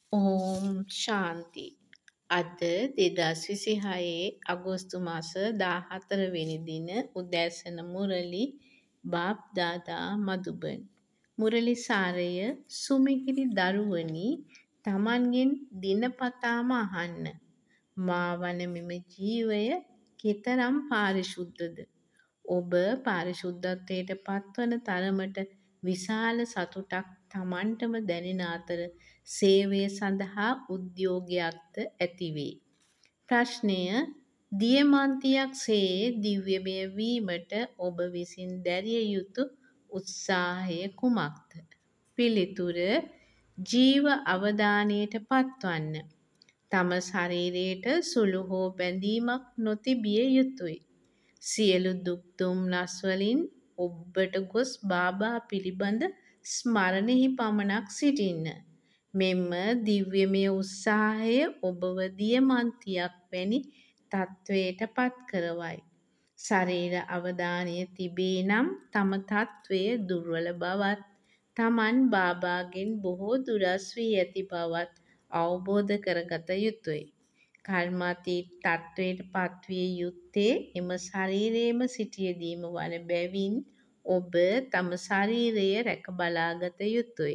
ඕම් ශාන්ති. අද 2026 අගෝස්තු මාස 14 වෙනි දින උදෑසන මුරලි බාප්දාදා මදුබන්. මුරලි සාරය සුමිහිරි දරුවනි තමන්ගෙන් දිනපතාම අහන්න. මා වන මෙම ජීවය කෙතරම් පාරිශුද්ධද. ඔබ පාරිශුද්ධත්වයට පත්වන තරමට විශාල සතුටක් තමන්ටම දැනෙන අතර සේවය සඳහා උද්යෝගයක්ද ඇතිවේ. ප්‍රශ්නය දියමන්තියක් සේ දිව්‍යමය වීමට ඔබ විසින් දැරිය යුතු උත්සාහය කුමක්ද? පිළිතුර ජීව අවදානයට පත්වන්න. තම ශරීරයට සුළු හෝ බැඳීමක් නොතිබිය යුතුයි. සියලු දුක් දුම්නස් වලින් ඔබ්බට ගොස් බාබා පිළිබඳ ස්මරණෙහි පමණක් සිටින්න. මෙම දිව්‍යමය උත්සාහය ඔබව දියමන්තියක් වැනි තත්ත්වයට පත් කරවයි. ශරීර අවධානය තිබේ නම් තම තත්ත්වය දුර්වල බවත් තමන් බාබාගෙන් බොහෝ දුරස් වී ඇති බවත් අවබෝධ කරගත යුතුයි. කර්මාතීත තත්ත්වයට පත්විය යුත්තේ එම ශරීරයේම සිටියදීම වන බැවින් ඔබ තම ශරීරය රැක බලාගත යුතුයි.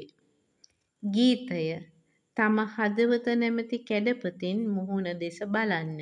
ගීතය තම හදවත නැමැති කැඩපතින් මුහුණ දෙස බලන්න.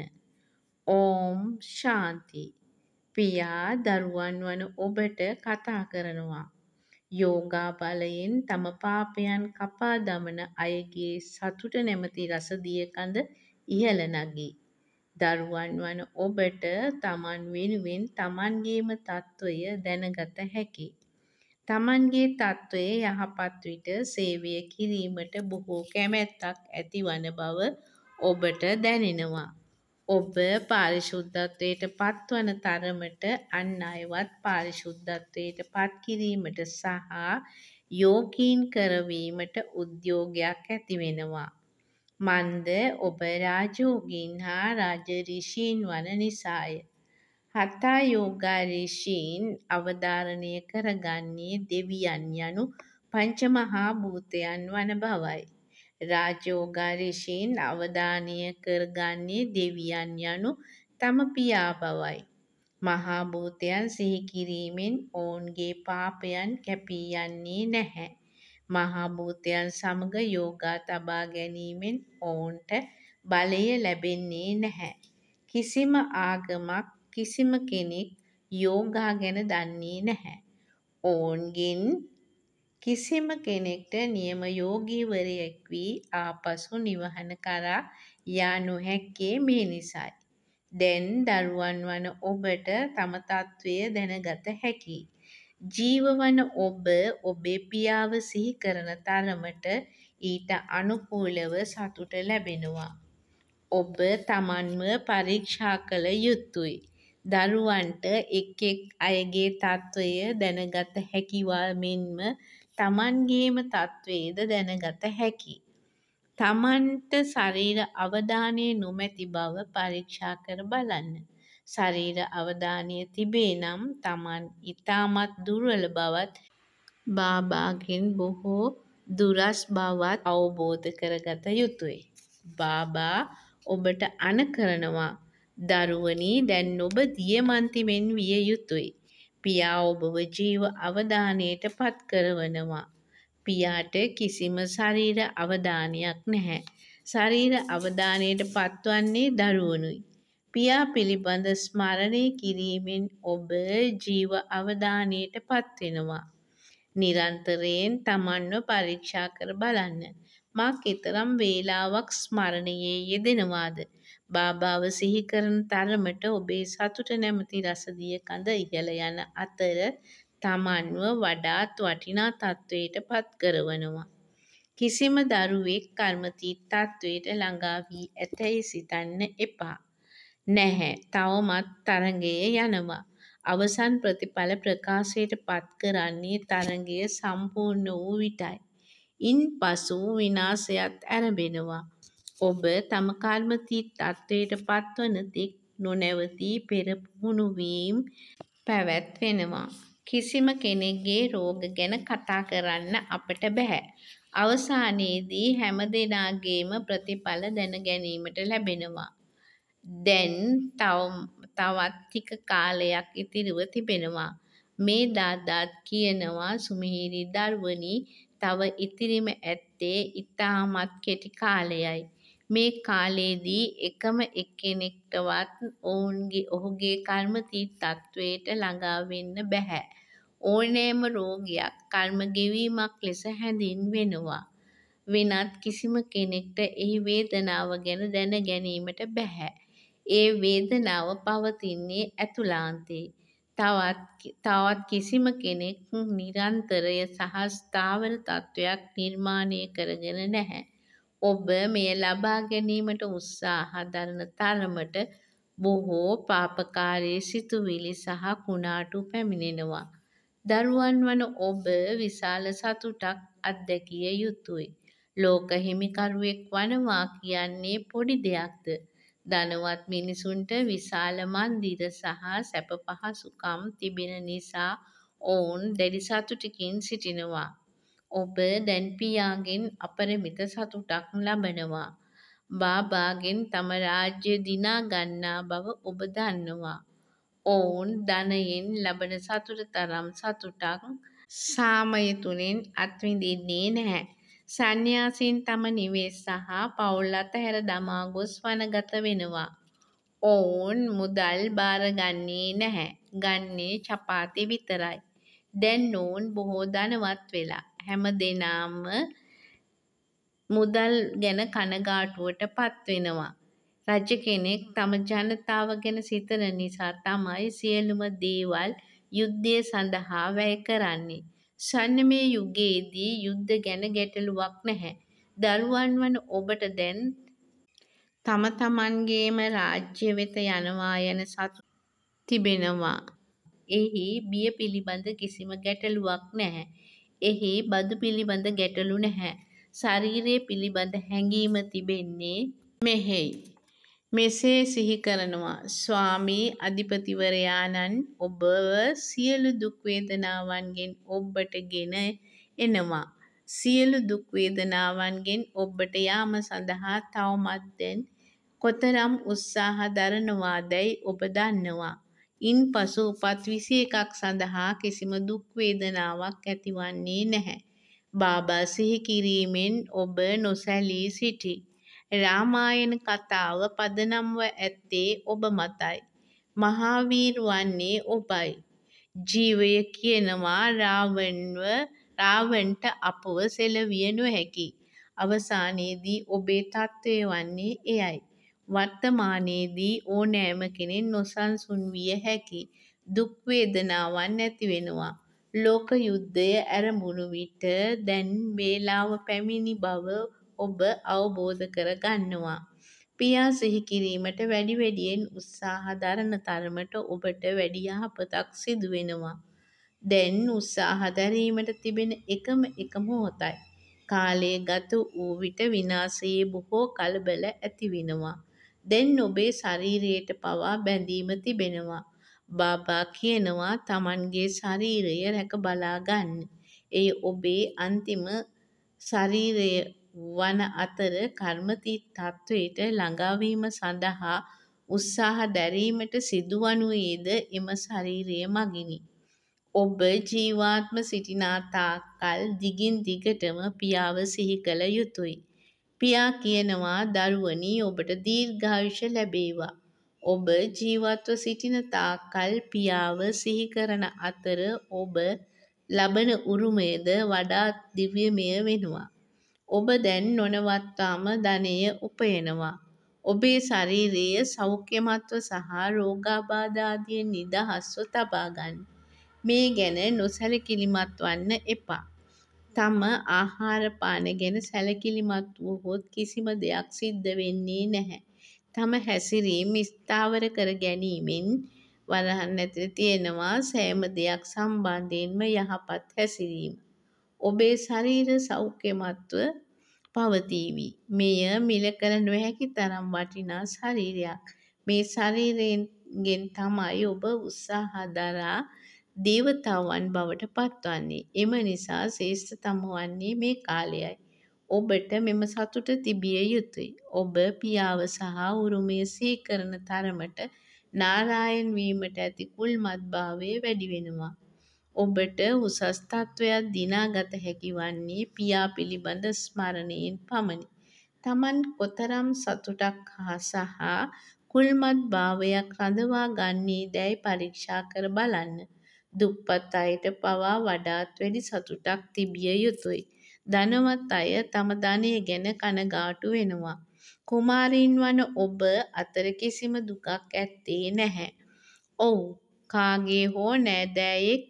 ඕම් ශාන්ති. පියා දරුවන් වන ඔබට කතා කරනවා. යෝගා බලයෙන් තම පාපයන් කපා දමන අයගේ සතුට නැමැති රසදිය කඳ ඉහළ නගී. දරුවන් වන ඔබට තමන් වෙනුවෙන් තමන්ගේම තත්ත්වය දැනගත හැකි. තමන්ගේ තත්ත්වය යහපත් විට සේවය කිරීමට බොහෝ කැමැත්තක් ඇතිවන බව ඔබට දැනෙනවා. ඔබ පාරිශුද්ධත්වයට පත්වන තරමට අන් අයවත් පාරිශුද්ධත්වයට පත් කිරීමට සහ යෝගීන් කරවීමට උද්යෝගයක් ඇතිවෙනවා. මන්ද ඔබ රාජෝගීන් හා රාජරිෂීන් වන නිසාය. හතා යෝගා රිෂීන් අවධාරණය කරගන්නේ දෙවියන් යනු පංචමහා භූතයන් වන බවයි. රාජෝගා රිෂීන් අවධානය කරගන්නේ දෙවියන් යනු තම පියා බවයි. මහා භූතයන් සිහි කිරීමෙන් ඔවුන්ගේ පාපයන් කැපී යන්නේ නැහැ. මහා භූතයන් සමග යෝගා තබා ගැනීමෙන් ඔවුන්ට බලය ලැබෙන්නේ නැහැ. කිසිම ආගමක් කිසිම කෙනෙක් යෝගා ගැන දන්නේ නැහැ. ඔවුන්ගෙන් කිසිම කෙනෙක්ට නියම යෝගීවරයෙක් වී ආපසු නිවහන කරා යා නොහැක්කේ මේ නිසයි. දැන් දරුවන් වන ඔබට තම තත්ත්වය දැනගත හැකියි. ජීවවන ඔබ ඔබේ පියාව සිහි කරන තරමට ඊට අනුකූලව සතුට ලැබෙනවා. ඔබ තමන්ව පරීක්ෂා කළ යුතුයි. දරුවන්ට එක් එක් අයගේ තත්ත්වය දැනගත හැකිවා මෙන්ම තමන්ගේම තත්ත්වයද දැනගත හැකි. තමන්ට ශරීර අවධානය නොමැති බව පරීක්ෂා කර බලන්න. ශරීර අවධානය තිබේ නම් තමන් ඉතාමත් දුර්වල බවත් බාබාගෙන් බොහෝ දුරස් බවත් අවබෝධ කරගත යුතුයි. බාබා ඔබට අණ කරනවා. දරුවනි දැන් ඔබ දියමන්ති මෙන් විය යුතුයි. පියා ඔබව ජීව අවධානයට පත් කරවනවා. පියාට කිසිම ශරීර අවධානයක් නැහැ. ශරීර අවධානයට පත්වන්නේ දරුවනුයි. පියා පිළිබඳ ස්මරණය කිරීමෙන් ඔබ ජීව අවධානයට පත්වෙනවා. නිරන්තරයෙන් තමන්ව පරීක්ෂා කර බලන්න. මා කෙතරම් වේලාවක් ස්මරණයේ යෙදෙනවාද? බාබාව සිහි කරන තරමට ඔබේ සතුට නැමැති රසදිය කඳ ඉහළ යන අතර තමන්ව වඩාත් වටිනා තත්ත්වයට පත් කරවනවා. කිසිම දරුවෙක් කර්මතීත තත්ත්වයට ළඟා වී ඇතැයි සිතන්න එපා. නැහැ. තවමත් තරඟය යනවා. අවසන් ප්‍රතිඵල ප්‍රකාශයට පත් කරන්නේ තරඟය සම්පූර්ණ වූ විටයි. ඉන් පසු විනාශයත් ඇරඹෙනවා. ඔබ තම කර්මතීත තත්ත්වයට පත්වන තෙක් නොනැවතී පෙර පුහුණුවීම් පැවැත්වෙනවා. කිසිම කෙනෙක්ගේ රෝග ගැන කතා කරන්න අපට බැහැ. අවසානයේදී හැම දෙනාගේම ප්‍රතිඵල දැන ගැනීමට ලැබෙනවා. දැන් තවත් ටික කාලයක් ඉතිරිව තිබෙනවා. මේ දාදාත් කියනවා සුමිහිරි දරුවනි තව ඉතිරිම ඇත්තේ ඉතාමත් කෙටි කාලයයි. මේ කාලයේදී එකම එක්කෙනෙක්ටවත් ඔහුගේ කර්මතී තත්ත්වයට ළඟා වෙන්න බැහැ. ඕනෑම රෝගයක් කර්ම ගෙවීමක් ලෙස හැඳින්වෙනවා. වෙනත් කිසිම කෙනෙක්ට එහි වේදනාව ගැන දැන ගැනීමට බැහැ. ඒ වේදනාව පවතින්නේ ඇතුළාන්තේ. තවත් කිසිම කෙනෙක් නිරන්තරය සහ ස්ථාවර තත්ත්වයක් නිර්මාණය කරගෙන නැහැ. ඔබ මෙය ලබා ගැනීමට උත්සාහ දරන තරමට බොහෝ පාපකාරී සිතුවිලි සහ කුණාටු පැමිණෙනවා. දරුවන් වන ඔබ විශාල සතුටක් අත්දැකිය යුතුයි. ලෝක හිමිකරුවෙක් වනවා කියන්නේ පොඩි දෙයක්ද? ධනවත් මිනිසුන්ට විශාල මන්දිර සහ සැප පහසුකම් තිබෙන නිසා ඔවුන් දැඩි සතුටකින් සිටිනවා. ඔබ දැන් පියාගෙන් අපරිමිත සතුටක් ලබනවා. බාබාගෙන් තම රාජ්‍ය දිනා ගන්නා බව ඔබ දන්නවා. ඔවුන් ධනයෙන් ලබන සතුට තරම් සතුටක් සාමය තුළින් අත්විඳින්නේ නැහැ. සන්න්‍යාසීන් තම නිවෙස් සහ පවුල් අතහැර දමා ගොස් වනගත වෙනවා. ඔවුන් මුදල් බාරගන්නේ නැහැ. ගන්නේ චපාති විතරයි. දැන් ඔවුන් බොහෝ ධනවත් වෙලා. හැම දෙනාම මුදල් ගැන කනගාටුවට පත්වෙනවා. රජ කෙනෙක් තම ජනතාව ගැන සිතන නිසා තමයි සියලුම දේවල් යුද්ධය සඳහා වැය කරන්නේ. ස්වර්ණමය යුගයේදී යුද්ධ ගැන ගැටලුවක් නැහැ. දරුවන් වන ඔබට දැන් තම තමන්ගේම රාජ්‍ය වෙත යනවා යන සතුට තිබෙනවා. එහි බිය පිළිබඳ කිසිම ගැටලුවක් නැහැ. එහි බදු පිළිබඳ ගැටලු නැහැ. ශරීරය පිළිබඳ හැඟීම තිබෙන්නේ මෙහෙයි. මෙසේ සිහි කරනවා. ස්වාමී අධිපතිවරයාණන් ඔබව සියලු දුක් වේදනාවන්ගෙන් ඔබට ගෙන එනවා. සියලු දුක් වේදනාවන්ගෙන් ඔබට යාම සඳහා තවමත් දැන් කොතරම් උත්සාහ දරනවාදැයි ඔබ දන්නවා. ඉන්පසු උපත් 21ක් සඳහා කිසිම දුක් වේදනාවක් ඇතිවන්නේ නැහැ. බාබා සිහි කිරීමෙන් ඔබ නොසැලී සිටි. රාමායන කතාව පදනම්ව ඇත්තේ ඔබ මතයි. මහාවීර වන්නේ ඔබයි. ජීවය කියනවා රාවණට අපව සෙලවිය නොහැකි. අවසානයේදී ඔබේ තත්ත්වය වන්නේ එයයි. වර්තමානයේදී ඕනෑම කෙනෙක් නොසන්සුන් විය හැකි දුක් වේදනාවන් ඇති වෙනවා. ලෝක යුද්ධය ඇරඹුණු විට දැන් වේලාව පැමිණි බව ඔබ අවබෝධ කර ගන්නවා. පියා සිහි කිරීමට වැඩියෙන් උත්සාහ දරන තරමට ඔබට වැඩි යහපතක් සිදු වෙනවා. දැන් උත්සාහ දැරීමට තිබෙන එක මොහොතයි. කාලය ගත වූ විට විනාශයේ බොහෝ කලබල ඇති වෙනවා. දැන් ඔබේ ශරීරයට පවා බැඳීම තිබෙනවා. බාබා කියනවා තමන්ගේ ශරීරය රැක බලා ගන්න. එය ඔබේ අන්තිම ශරීරය වන අතර කර්මතී තත්ත්වයට ළඟාවීම සඳහා උත්සාහ දැරීමට සිදුවනුයේද එම ශරීරය මගිනි. ඔබ ජීවාත්ම සිටිනා තාක් කල් දිගින් දිගටම පියාව සිහි කළ යුතුයි. පියා කියනවා දරුවනි ඔබට දීර්ඝායුෂ ලැබේවා. ඔබ ජීවත්ව සිටින තාක් කල් පියාව සිහි කරන අතර ඔබ ලබන උරුමයද වඩාත් දිව්‍යමය වෙනවා. ඔබ දැන් නොනවත්වාම ධනය උපයනවා. ඔබේ ශරීරය සෞඛ්‍යමත්ව සහ රෝගාබාධාදියෙන් නිදහස්ව තබා ගන්න. මේ ගැන නොසැලකිලිමත් වන්න එපා. තම ආහාර පාන ගැන සැලකිලිමත් වුවහොත් කිසිම දෙයක් සිද්ධ වෙන්නේ නැහැ. තම හැසිරීම ස්ථාවර කර ගැනීමෙන් වරහන් ඇතුළේ තියෙනවා සෑම දෙයක් සම්බන්ධයෙන්ම යහපත් හැසිරීම. ඔබේ ශරීර සෞඛ්‍යමත්ව පවතීවි. මෙය මිල කළ නොහැකි තරම් වටිනා ශරීරයක්. මේ ශරීරයෙන් තමයි ඔබ උත්සාහ දරා දේවතාවන් බවට පත්වන්නේ. එම නිසා ශ්‍රේෂ්ඨතම වන්නේ මේ කාලයයි. ඔබට මෙම සතුට තිබිය යුතුයි. ඔබ පියාව සහ උරුමය සිහි කරන තරමට නාරායන් වීමට ඇති කුල්මත්භාවය වැඩි වෙනවා. ඔබට උසස් තත්ත්වයක් දිනාගත හැකි වන්නේ පියා පිළිබඳ ස්මරණයෙන් පමණි. තමන් කොතරම් සතුටක් සහ කුල්මත් භාවයක් රඳවා ගන්නේ දැයි පරීක්ෂා කර බලන්න. දුප්පත් අයට පවා වඩාත් වැඩි සතුටක් තිබිය යුතුයි. ධනවත් අය තම ධනය ගැන කනගාටු වෙනවා. කුමාරීන් වන ඔබ අතර කිසිම දුකක් ඇත්තේ නැහැ. ඔව්, කාගේ හෝ නෑදෑයෙක්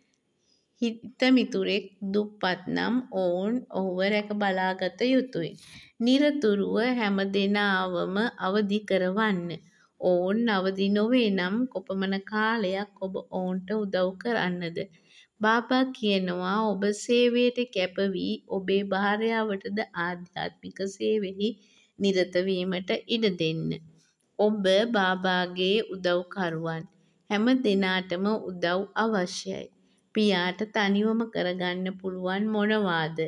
හිතමිතුරෙක් දුප්පත් නම් ඔවුන් ඔහුව රැක බලාගත යුතුයි. නිරතුරුව හැම දෙනාවම අවදි කරවන්න. ඔවුන් අවදි නොවේ නම් කොපමණ කාලයක් ඔබ ඔවුන්ට උදව් කරන්නද? බාබා කියනවා ඔබ සේවයට කැප වී ඔබේ භාර්යාවටද ආධ්‍යාත්මික සේවයෙහි නිරත වීමට ඉඩ දෙන්න. ඔබ බාබාගේ උදව්කරුවන්. හැම දෙනාටම උදව් අවශ්‍යයි. පියාට තනිවම කරගන්න පුළුවන් මොනවාද?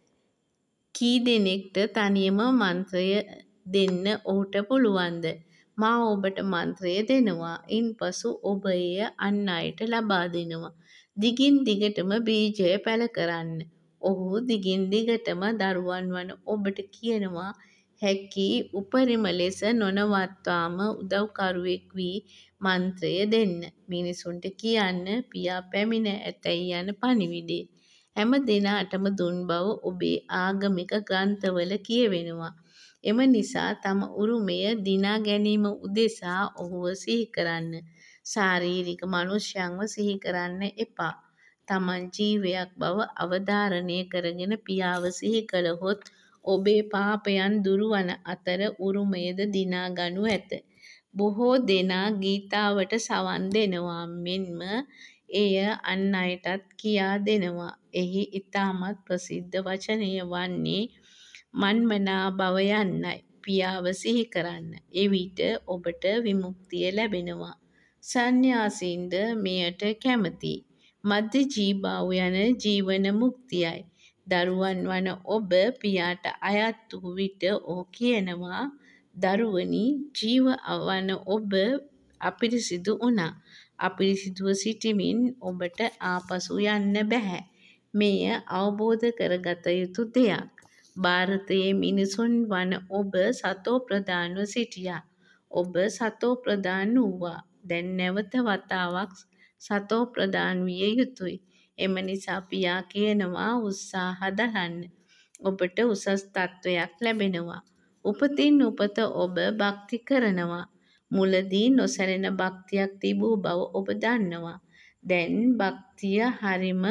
කී දෙනෙක්ට තනියම මන්ත්‍රය දෙන්න ඔහුට පුළුවන්ද? මා ඔබට මන්ත්‍රය දෙනවා. ඉන්පසු ඔබ එය අන් අයට ලබා දෙනවා. දිගින් දිගටම බීජය පැළ කරන්න. ඔහු දිගින් දිගටම දරුවන් වන ඔබට කියනවා හැකි උපරිම ලෙස නොනවත්වාම උදව්කරුවෙක් වී මන්ත්‍රය දෙන්න. මිනිසුන්ට කියන්න පියා පැමිණ ඇතැයි යන පණිවිඩය. හැම දෙනාටම දුන් බව ඔබේ ආගමික ග්‍රන්ථවල කියවෙනවා. එම නිසා තම උරුමය දිනා ගැනීම උදෙසා ඔහුව සිහි කරන්න. ශාරීරික මනුෂ්‍යයන්ව සිහි කරන්න එපා. තමන් ජීවයක් බව අවධාරණය කරගෙන පියාව සිහි කළහොත් ඔබේ පාපයන් දුරුවන අතර උරුමයද දිනා ගනු ඇත. බොහෝ දෙනා ගීතාවට සවන් දෙනවා මෙන්ම එය අන් අයටත් කියා දෙනවා. එහි ඉතාමත් ප්‍රසිද්ධ වචනය වන්නේ මන්මනා භව යන්නයි. පියාව සිහි කරන්න. එවිට ඔබට විමුක්තිය ලැබෙනවා. සන්න්‍යාසීන්ද මෙයට කැමතියි. මද්දජීභාව යන ජීවන මුක්තියයි. දරුවන් වන ඔබ පියාට අයත් වූ විට ඔහු කියනවා දරුවනි ජීව වන ඔබ අපිරිසිදු වුණා. අපිරිසිදුව සිටිමින් ඔබට ආපසු යන්න බැහැ. මෙය අවබෝධ කරගත යුතු දෙයක්. භාරතයේ මිනිසුන් වන ඔබ සතෝ ප්‍රධාන්ව සිටියා. ඔබ සතෝ ප්‍රධාන වූවා. දැන් නැවත වතාවක් සතෝ ප්‍රධාන විය යුතුයි. එම නිසා පියා කියනවා උත්සාහ දරන්න. ඔබට උසස් තත්ත්වයක් ලැබෙනවා. උපතින් උපත ඔබ භක්ති කරනවා. මුලදී නොසැලෙන භක්තියක් තිබූ බව ඔබ දන්නවා. දැන් භක්තිය හරිම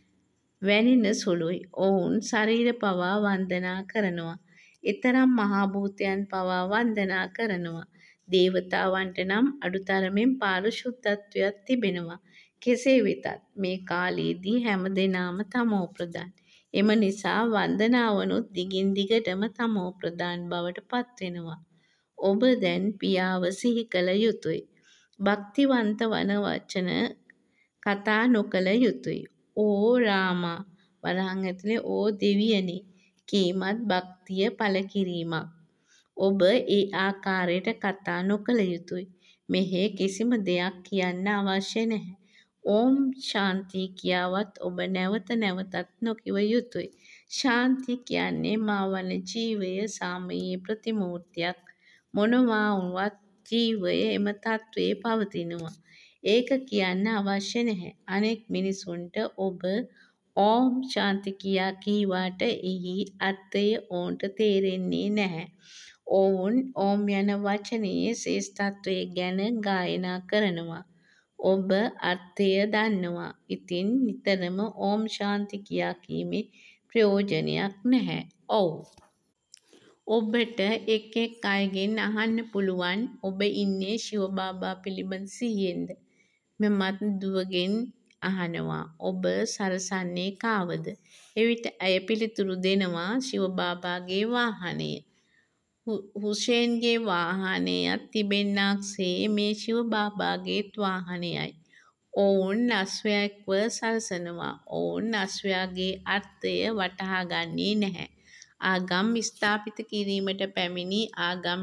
වැනින සුළුයි. ඔවුන් ශරීර පවා වන්දනා කරනවා. එතරම් මහා භූතයන් පවා වන්දනා කරනවා. දේවතාවන්ට නම් අඩුතරමින් පාරිශුද්ධත්වයක් තිබෙනවා. කෙසේ වෙතත් මේ කාලයේදී හැම දෙනාම තමෝ ප්‍රධාන. එම නිසා වන්දනාවනුත් දිගින් දිගටම තමෝ ප්‍රධාන බවට පත්වෙනවා. ඔබ දැන් පියාව සිහි කළ යුතුයි. භක්තිවන්ත වන වචන කතා නොකළ යුතුයි. ඕ රාමා වරහන් ඇතුලේ ඕ දෙවියනි කීමත් භක්තිය පළ කිරීමක්. ඔබ ඒ ආකාරයට කතා නොකළ යුතුයි. මෙහි කිසිම දෙයක් කියන්න අවශ්‍ය නැහැ. ඕම් ශාන්ති කියාවත් ඔබ නැවත නැවතත් නොකිව යුතුයි. ශාන්ති කියන්නේ මා වන ජීවය සාමයේ ප්‍රතිමූර්තියක්. මොනවා වුවත් ජීවය එම තත්ත්වයේ පවතිනවා. ඒක කියන්න අවශ්‍ය නැහැ. අනෙක් මිනිසුන්ට ඔබ ඕම් ශාන්ති කියා කීවාට එහි අර්ථය ඔවුන්ට තේරෙන්නේ නැහැ. ඔවුන් ඕම් යන වචනයේ ශ්‍රේෂ්ඨත්වය ගැන ගායනා කරනවා. ඔබ අර්ථය දන්නවා. ඉතින් නිතරම ඕම් ශාන්ති කියා කීමේ ප්‍රයෝජනයක් නැහැ. ඔව්. ඔබට එක් එක් අයගෙන් අහන්න පුළුවන් ඔබ ඉන්නේ ශිව බාබා පිළිබඳ සිහියෙන්ද? මෙමත් දුවගෙන් අහනවා ඔබ සරසන්නේ කාවද? එවිට ඇය පිළිතුරු දෙනවා ශිව බාබාගේ වාහනය. හුසේන්ගේ වාහනයත් තිබෙන්නාක් සේ මේ ශිව බාබාගේත් වාහනයයි. ඔවුන් අශ්වයෙක්ව සලසනවා. ඔවුන් අශ්වයාගේ අර්ථය වටහා ගන්නේ නැහැ. ආගම් ස්ථාපිත කිරීමට පැමිණි ආගම්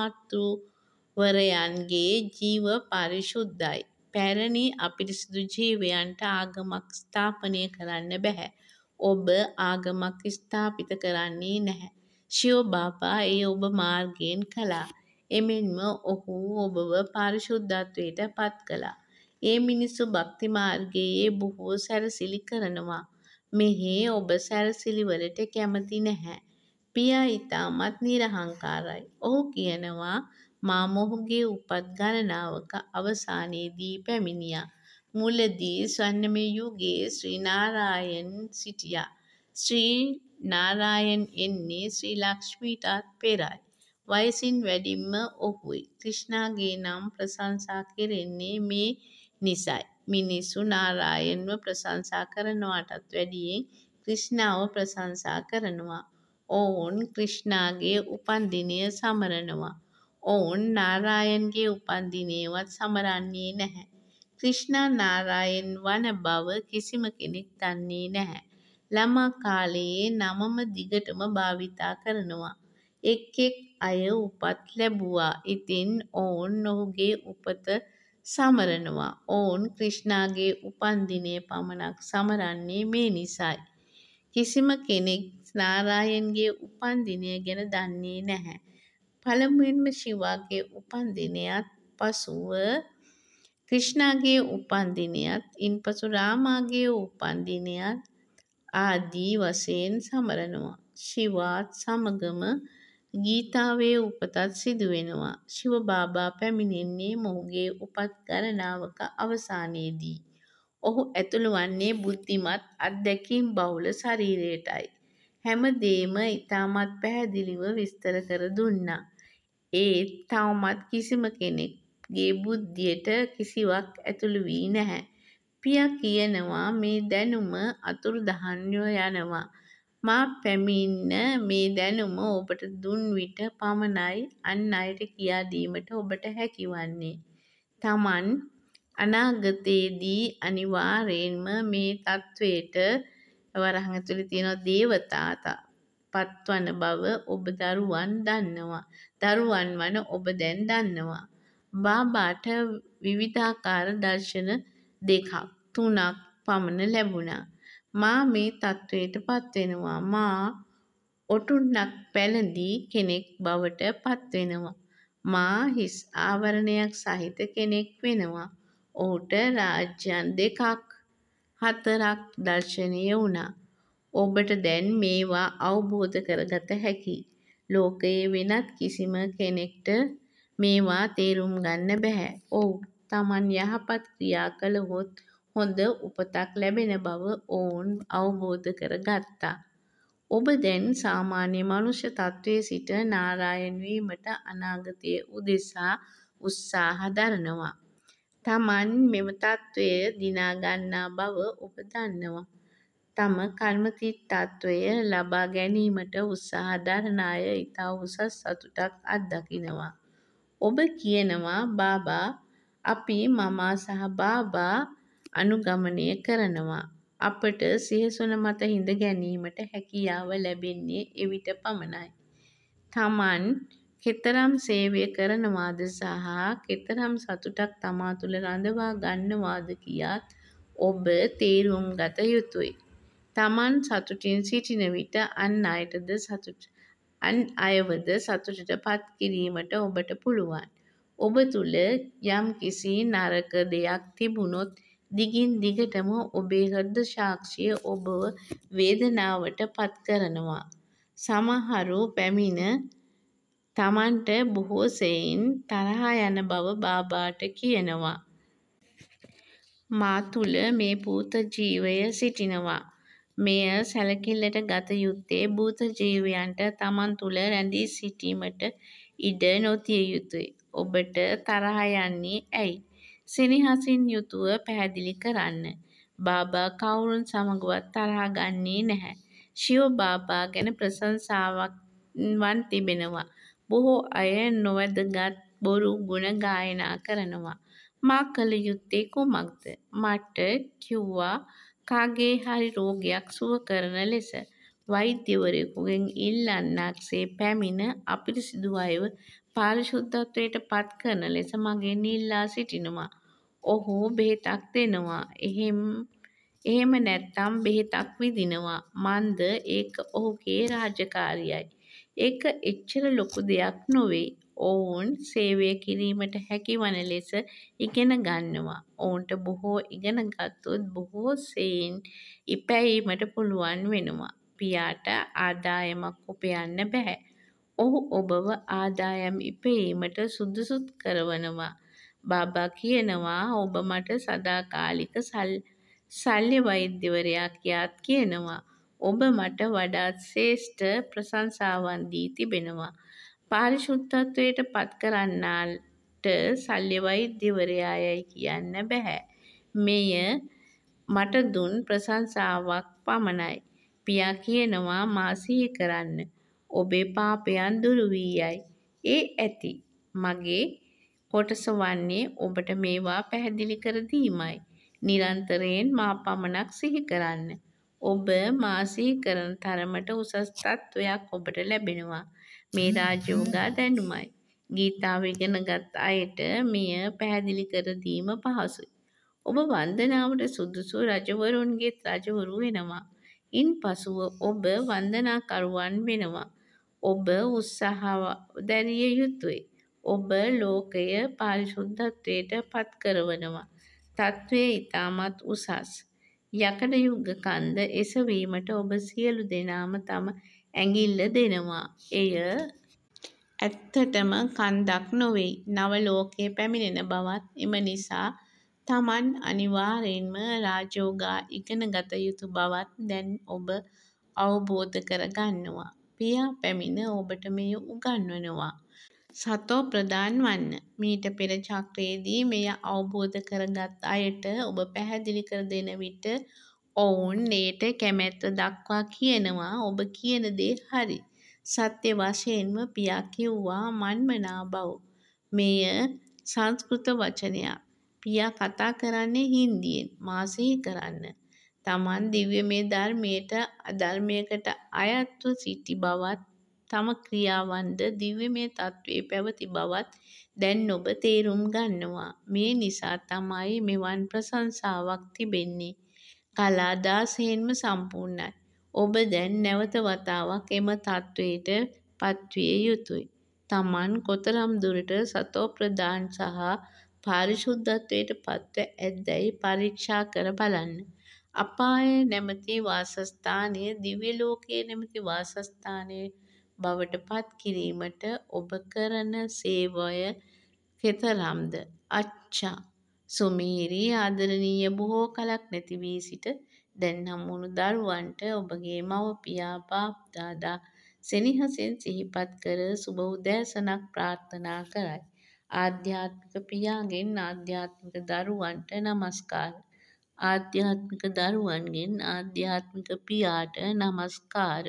නිර්මාතෘවරයන්ගේ ජීව පරිශුද්ධයි. පැරණි අපිරිසිදු ජීවයන්ට ආගමක් ස්ථාපනය කරන්න බැහැ. ඔබ ආගමක් ස්ථාපිත කරන්නේ නැහැ. ශිව බාබා එය ඔබ මාර්ගයෙන් කළා. එමෙන්ම ඔහු ඔබව පරිශුද්ධත්වයට පත් කළා. ඒ මිනිස්සු භක්ති මාර්ගයේ බොහෝ සැරසිලි කරනවා. මෙහි ඔබ සැරසිලිවලට කැමති නැහැ. පියා ඉතාමත් නිරහංකාරයි. ඔහු කියනවා මා මොහුගේ උපත් ගණනාවක අවසානයේදී පැමිණියා. මුලදී ස්වර්ණමය යුගයේ ශ්‍රී නාරායන් සිටියා. ශ්‍රී නාරායන් එන්නේ ශ්‍රී ලක්ෂ්මීටත් පෙරයි. වයසින් වැඩිම ඔහුයි. ක්‍රිෂ්ණාගේ නම් ප්‍රශංසා කෙරෙන්නේ මේ නිසයි. මිනිස්සු නාරායන්ව ප්‍රශංසා කරනවාටත් වැඩියෙන් ක්‍රිෂ්ණාව ප්‍රශංසා කරනවා. ඔවුන් ක්‍රිෂ්ණාගේ උපන්දිනය සමරනවා. ඔවුන් නාරායන්ගේ උපන්දිනයවත් සමරන්නේ නැහැ. ක්‍රිෂ්ණා නාරායන් වන බව කිසිම කෙනෙක් දන්නේ නැහැ. ළමා කාලයේ නමම දිගටම භාවිතා කරනවා. එක් අය උපත් ලැබුවා. ඉතින් ඔවුන් ඔහුගේ උපත සමරනවා. ඔවුන් ක්‍රිෂ්ණාගේ උපන්දිනය පමණක් සමරන්නේ මේ නිසයි. කිසිම කෙනෙක් නාරායන්ගේ උපන්දිනය ගැන දන්නේ නැහැ. පළමුවෙන්ම ශිවාගේ උපන්දිනයත්, පසුව ක්‍රිෂ්ණාගේ උපන්දිනයත්, ඉන්පසු රාමාගේ උපන්දිනයත් ආදී වශයෙන් සමරනවා. ශිවාත් සමගම ගීතාවේ උපතත් සිදුවෙනවා. ශිව බාබා පැමිණෙන්නේ මොහුගේ උපත් ගණනාවක අවසානයේදී. ඔහු ඇතුළු වන්නේ බුද්ධිමත් අත්දැකීම් බහුල ශරීරයටයි. හැම දේම ඉතාමත් පැහැදිලිව විස්තර කර දුන්නා. ඒත් තවමත් කිසිම කෙනෙක්ගේ බුද්ධියට කිසිවක් ඇතුළු වී නැහැ. පියා කියනවා මේ දැනුම අතුරුදහන්ව යනවා. මා පැමිණ මේ දැනුම ඔබට දුන් විට පමණයි අන් අයට කියා දීමට ඔබට හැකිවන්නේ. තමන් අනාගතයේදී අනිවාර්යයෙන්ම මේ තත්ත්වයට වරහන් ඇතුලේ තියෙන දේවතා පත්වන බව ඔබ දරුවන් දන්නවා. දරුවන් වන ඔබ දැන් දන්නවා. බාබාට විවිධාකාර දර්ශන 2ක් 3ක් පමණ ලැබුණා. මා මේ තත්ත්වයට පත්වෙනවා. මා ඔටුන්නක් පැළඳි කෙනෙක් බවට පත්වෙනවා. මා හිස් ආවරණයක් සහිත කෙනෙක් වෙනවා. ඔහුට රාජ්‍යයන් 2ක් 4ක් දර්ශනය වුණා. ඔබට දැන් මේවා අවබෝධ කරගත හැකියි. ලෝකයේ වෙනත් කිසිම කෙනෙක්ට මේවා තේරුම් ගන්න බැහැ. ඔව් තමන් යහපත් ක්‍රියා කළහොත් හොඳ උපතක් ලැබෙන බව ඔවුන් අවබෝධ කර ගත්තා. ඔබ දැන් සාමාන්‍ය මනුෂ්‍ය තත්ත්වයේ සිට නාරායන් වීමට අනාගතය උදෙසා උත්සාහ දරනවා. තමන් මෙම තත්ත්වය දිනා ගන්නා බව ඔබ දන්නවා. තම කර්මතීතත්වය ලබා ගැනීමට උත්සාහ දරන අය ඉතා උසස් සතුටක් අත්දකිනවා. ඔබ කියනවා බාබා අපි මමා සහ බාබා අනුගමනය කරනවා. අපට සිහිසුන මත හිඳ ගැනීමට හැකියාව ලැබෙන්නේ එවිට පමණයි. තමන් කෙතරම් සේවය කරනවාද සහ කෙතරම් සතුටක් තමා තුළ රඳවා ගන්නවාද කියාත් ඔබ තේරුම් ගත යුතුයි. තමන් සතුටින් සිටින විට අන් අයවද සතුටට පත් කිරීමට ඔබට පුළුවන්. ඔබ තුළ යම් කිසි නරක දෙයක් තිබුණොත් දිගින් දිගටම ඔබේ හෘද සාක්ෂිය ඔබව වේදනාවට පත් කරනවා. සමහරු පැමිණ තමන්ට බොහෝ සෙයින් තරහා යන බව බාබාට කියනවා. මා තුළ මේ භූත ජීවය සිටිනවා. මෙය සැලකිල්ලට ගත යුත්තේ භූත ජීවයන්ට තමන් තුළ රැඳී සිටීමට ඉඩ නොදිය යුතුයි. ඔබට තරහ යන්නේ ඇයි? සෙනෙහසින් යුතුව පැහැදිලි කරන්න. බාබා කවුරුන් සමගවත් තරහ ගන්නේ නැහැ. ශිව බාබා ගැන ප්‍රශංසාවන් තිබෙනවා. බොහෝ අය නොවැදගත් බොරු ගුණ ගායනා කරනවා. මා කළ යුත්තේ කුමක්ද? මට කිව්වා කාගේ හරි රෝගයක් සුව කරන ලෙස. වෛද්‍යවරයෙකුගෙන් ඉල්ලන්නක් සේ පැමිණ අපිරිසිදු අයව පාරිශුද්ධත්වයට පත් කරන ලෙස මගෙන් ඉල්ලා සිටිනවා. ඔහු බෙහෙතක් දෙනවා. එහෙම නැත්නම් බෙහෙතක් විදිනවා. මන්ද ඒක ඔහුගේ රාජකාරියයි. ඒක එච්චර ලොකු දෙයක් නොවෙයි. ඔවුන් සේවය කිරීමට හැකිවන ලෙස ඉගෙන ගන්නවා. ඔවුන්ට බොහෝ ඉගෙන ගත්තොත් බොහෝ සෙයින් ඉපැයීමට පුළුවන් වෙනවා. පියාට ආදායමක් උපයන්න බැහැ. ඔහු ඔබව ආදායම් ඉපයීමට සුදුසුත් කරවනවා. බාබා කියනවා ඔබ මට සදාකාලික ශල්‍ය වෛද්‍යවරයා කියාත් කියනවා. ඔබ මට වඩාත් ශ්‍රේෂ්ඨ ප්‍රශංසාවන් දී තිබෙනවා. පාරිශුද්ධත්වයට පත් කරන්නාට ශල්‍ය වෛද්‍යවරයා යැයි කියන්න බැහැ. මෙය මට දුන් ප්‍රශංසාවක් පමණයි. පියා කියනවා මා සිහි කරන්න. ඔබේ පාපයන් දුරු වී යයි. ඒ ඇති. මගේ කොටස වන්නේ ඔබට මේවා පැහැදිලි කර දීමයි. නිරන්තරයෙන් මා පමණක් සිහි කරන්න. ඔබ මා සිහි කරන තරමට උසස් තත්ත්වයක් ඔබට ලැබෙනවා. මේ රාජයෝගා දැනුමයි. ගීතාව ඉගෙනගත් අයට මෙය පැහැදිලි කර දීම පහසුයි. ඔබ වන්දනාවට සුදුසු රජවරුන්ගේත් රජවරු වෙනවා. ඉන් පසුව ඔබ වන්දනාකරුවන් වෙනවා. ඔබ උත්සාහ දැරිය යුතුයි. ඔබ ලෝකය පාරිශුද්ධත්වයට පත් කරවනවා. තත්ත්වය ඉතාමත් උසස්. යකඩ යුග කන්ද එසවීමට ඔබ සියලු දෙනාම තම ඇඟිල්ල දෙනවා. එය ඇත්තටම කන්දක් නොවෙයි. නව ලෝකයේ පැමිණෙන බවත් එම නිසා තමන් අනිවාර්යෙන්ම රාජෝගා ඉගෙන ගත යුතු බවත් දැන් ඔබ අවබෝධ කර ගන්නවා. පියා පැමිණ ඔබට මෙය උගන්වනවා. සතෝ ප්‍රධාන් වන්න. මීට පෙර චක්‍රයේදී මෙය අවබෝධ කරගත් අයට ඔබ පැහැදිලි කර දෙන විට ඔවුන් එයට කැමැත්ත දක්වා කියනවා ඔබ කියන දේ හරි. සත්‍ය වශයෙන්ම පියා කිව්වා මන්මනා බව. මෙය සංස්කෘත වචනයක්. පියා කතා කරන්නේ හින්දියෙන්. මා සිහි කරන්න. තමන් දිව්‍යමය ධර්මයට අධර්මයකට අයත්ව සිටි බවත් තම ක්‍රියාවන්ද දිව්‍යමය තත්ත්වයේ පැවති බවත් දැන් ඔබ තේරුම් ගන්නවා. මේ නිසා තමයි මෙවන් ප්‍රශංසාවක් තිබෙන්නේ. කලා 16න්ම සම්පූර්ණයි. ඔබ දැන් නැවත වතාවක් එම තත්ත්වයට පත්විය යුතුයි. තමන් කොතරම් දුරට සතෝ ප්‍රධාන සහ පාරිශුද්ධත්වයට පත්ව ඇත්දැයි පරීක්ෂා කර බලන්න. අපාය නැමැති වාසස්ථානය දිව්‍ය ලෝකයේ නැමැති වාසස්ථානය බවට පත් කිරීමට ඔබ කරන සේවය කෙතරම්ද? අච්චා. සුමේරි ආදරණීය බොහෝ කලක් නැති වී සිට දැන් හමුවුණු දරුවන්ට ඔබගේ මව පියා බාප්දාදා සෙනෙහසින් සිහිපත් කර සුබ උදෑසනක් ප්‍රාර්ථනා කරයි. ආධ්‍යාත්මික පියාගෙන් ආධ්‍යාත්මික දරුවන්ට නමස්කාර. ආධ්‍යාත්මික දරුවන්ගෙන් ආධ්‍යාත්මික පියාට නමස්කාර.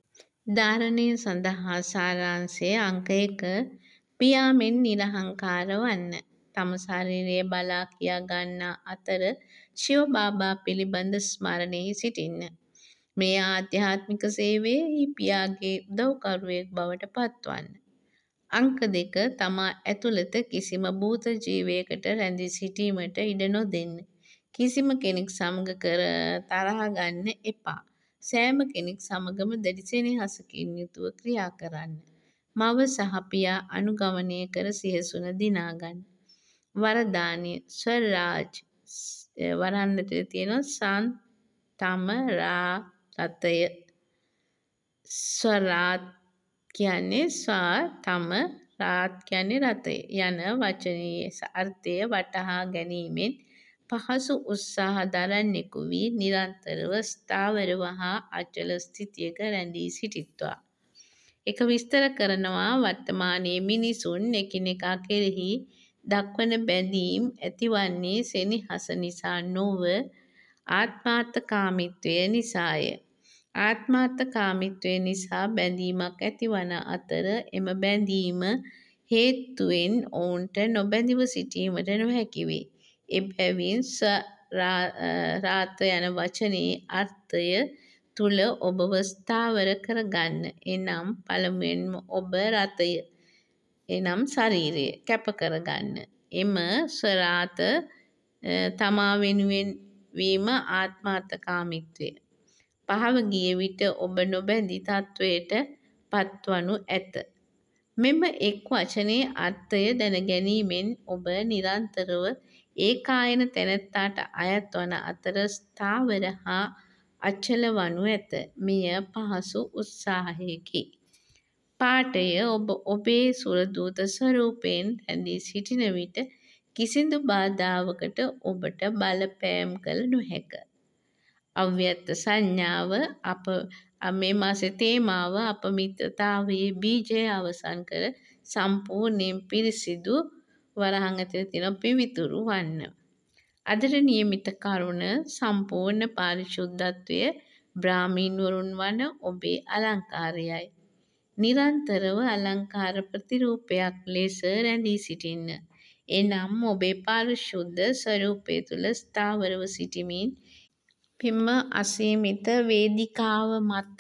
ධාරණය සඳහා සාරාංශය අංක 1 පියා මෙන් නිරහංකාර වන්න. තම ශරීරය බලා කියා ගන්නා අතර ශිව බාබා පිළිබඳ ස්මරණයේ සිටින්න. මේ ආධ්‍යාත්මික සේවයෙහි පියාගේ උදව්කරුවෙක් බවට පත්වන්න. අංක 2 තමා ඇතුළත කිසිම භූත ජීවයකට රැඳී සිටීමට ඉඩ නොදෙන්න. කිසිම කෙනෙක් සමග තරහ ගන්න එපා. සෑම කෙනෙක් සමගම දැඩි සෙනෙහසකින් යුතුව ක්‍රියා කරන්න. මව සහ පියා අනුගමනය කර සියසුන දිනාගන්න. වරදානය ස්වරාජ් වරන්නට තියෙනවා තම රාතය. ස්වරාත් කියන්නේ තම රාත් කියන්නේ රතය යන වචනයේ අර්ථය වටහා ගැනීමෙන් පහසු උත්සාහ දරන්නෙකු වී නිරන්තරව ස්ථාවරව හා අචල ස්ථිතියක රැඳී සිටිත්වා. එක විස්තර කරනවා වර්තමානයේ මිනිසුන් එකිනෙකා කෙරෙහි දක්වන බැඳීම් ඇතිවන්නේ සෙනෙහස නිසා නොව ආත්මාර්ථකාමීත්වය නිසාය. ආත්මාර්ථකාමීත්වය නිසා බැඳීමක් ඇතිවන අතර එම බැඳීම හේතුවෙන් ඔවුන්ට නොබැඳිව සිටීමට නොහැකි වේ. එබැවින් රාත යන වචනයේ අර්ථය තුළ ඔබව ස්ථාවර කරගන්න. එනම් පළමුවෙන්ම ඔබ රතය එනම් ශරීරය කැප කරගන්න. එම ස්වරාත තමා වෙනුවෙන් වීම ආත්මාර්ථකාමීත්වය. පහව ගිය විට ඔබ නොබැඳි තත්ත්වයට පත්වනු ඇත. මෙම එක් වචනයේ අර්ථය දැනගැනීමෙන් ඔබ නිරන්තරව ඒකායන තැනැත්තාට අයත් වන අතර ස්ථාවර හා අචල වනු ඇත. මෙය පහසු උත්සාහයකි. පාඨය ඔබ ඔබේ සුරදූත ස්වරූපයෙන් රැඳී සිටින විට කිසිදු බාධාවකට ඔබට බලපෑම් කළ නොහැක. අව්‍යක්ත සංඥාව මේ මාසේ තේමාව අප මිත්‍රතාවයේ බීජය අවසන් කර සම්පූර්ණයෙන් පිරිසිදු වරහන් ඇතුළේ තියෙන පිවිතුරු වන්න. අදට නියමිත කරුණ සම්පූර්ණ පාරිශුද්ධත්වය බ්‍රාහ්මීන්වරුන් වන ඔබේ අලංකාරයයි. නිරන්තරව අලංකාර ප්‍රතිරූපයක් ලෙස රැඳී සිටින්න. එනම් ඔබේ පාරිශුද්ධ ස්වරූපය තුළ ස්ථාවරව සිටිමින් පින්ම අසීමිත වේදිකාව මත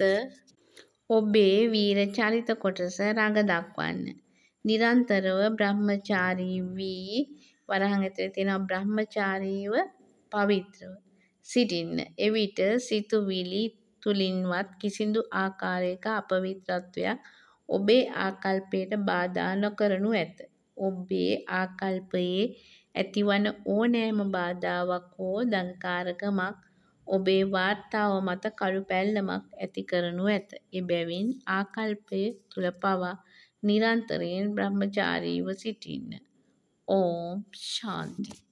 ඔබේ වීර චරිත කොටස රඟ දක්වන්න. නිරන්තරව බ්‍රහ්මචාරී වී වරහන් ඇතුළේ තියෙන බ්‍රහ්මචාරීව පවිත්‍රව සිටින්න. එවිට සිතුවිලි තුලින්වත් කිසිදු ආකාරයක අපවිත්‍රත්වයක් ඔබේ ආකල්පයට බාධා නොකරනු ඇත. ඔබේ ආකල්පයේ ඇතිවන ඕනෑම බාධාවක් හෝ දඟකාරකමක් ඔබේ වාර්තාව මත කළු පැල්ලමක් ඇති කරනු ඇත. එබැවින් ආකල්පය තුළ පවා නිරන්තරයෙන් බ්‍රහ්මචාරීව සිටින්න. ඕම් ශාන්ති.